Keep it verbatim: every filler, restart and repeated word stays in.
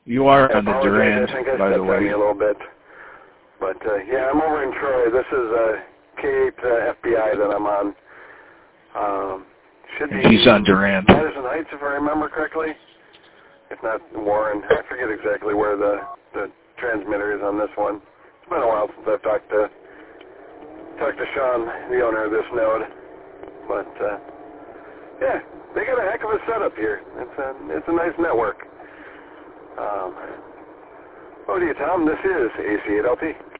You are I on the apologize. Durand, I think I by the stepped on way. you a little bit. But, uh, yeah, I'm over in Troy. This is uh, K eight uh, F B I that I'm on. Um, should be He's on Durand. Madison Heights, if I remember correctly. If not, Warren. I forget exactly where the, the transmitter is on this one. It's been a while since I've talked to, talked to Sean, the owner of this node. But, uh, yeah, they got a heck of a setup here. It's a, it's a nice network. Um, over to you, Tom. This is A C eight L T.